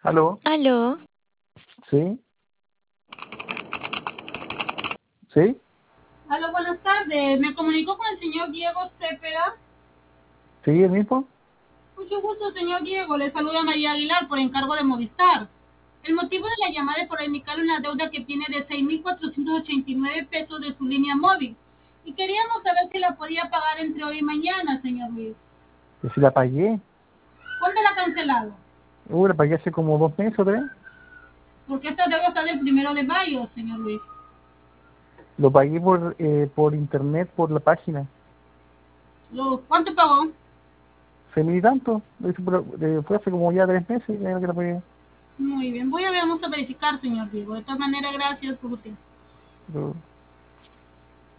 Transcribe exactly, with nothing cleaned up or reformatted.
¿Aló? Aló, ¿Sí? ¿Sí? Aló, buenas tardes. Me comunico con el señor Diego Cepeda. ¿Sí, el mismo? Mucho gusto, señor Diego. Le saluda María Aguilar por encargo de Movistar. El motivo de la llamada es por indicar una deuda que tiene de seis mil cuatrocientos ochenta y nueve pesos de su línea móvil. Y queríamos saber si la podía pagar entre hoy y mañana, señor Luis. Que si la pagué. ¿Cuándo la ha cancelado? Uh, la pagué hace como dos meses o tres. Porque esta deuda está del primero de mayo, señor Luis. Lo pagué por eh, por internet, por la página. Lo- ¿Cuánto pagó? ¿Se me di tanto? Lo hice por- eh, fue hace como ya tres meses ya que la pagué. Muy bien. Voy a, vamos a verificar, señor Diego. De todas maneras, gracias por su tiempo. Pero